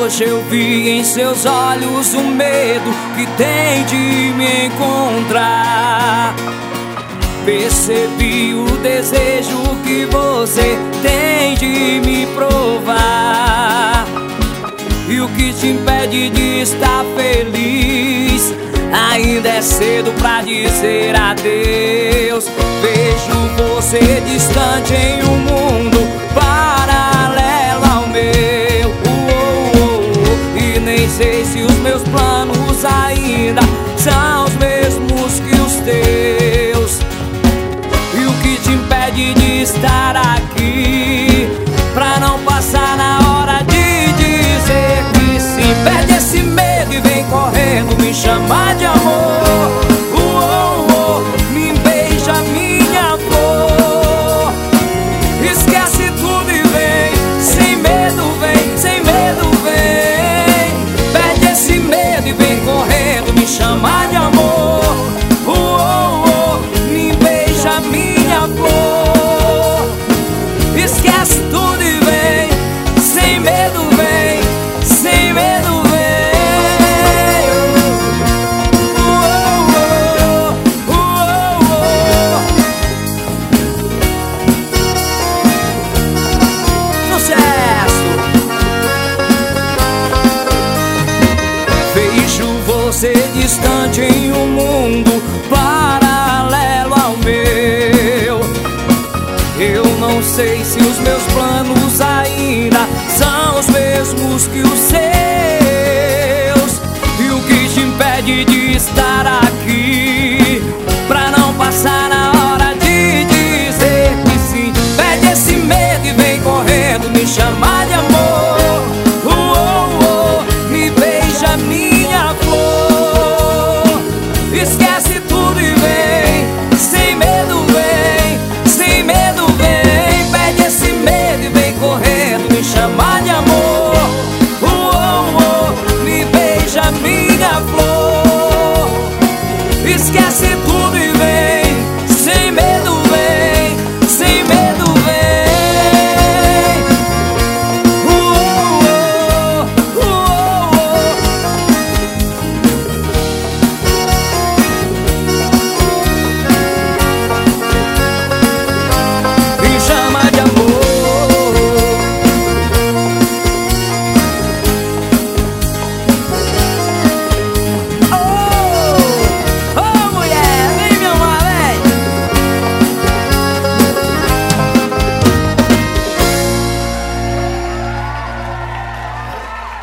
Hoje eu vi em seus olhos o medo que tem de me encontrar. Percebi o desejo que você tem de me provar. E o que te impede de estar feliz? Ainda é cedo pra dizer adeus. Vejo você distante em um mundo paralelo ao meu. E nem sei se os meus planos ainda são os mesmos que os teus. E o que te impede de estar aqui? Pra não passar na hora de dizer que sim. Perde esse medo e vem correndo me chamar de amor. Me beija minha flor. Esquece tudo e vem, sem medo vem, sem medo vem. Perde esse medo e vem correndo me chamar de amor. Me beija minha flor. Esquece tudo e vem, sem medo vem, sem medo vem. Sucesso! Vejo você distante em um mundo paralelo ao meu. Eu não sei se os meus planos ainda são os mesmos que os seus. E o que te impede de estar aqui? Pra não passar na hora de dizer que sim. Perde esse medo e vem correndo me chamar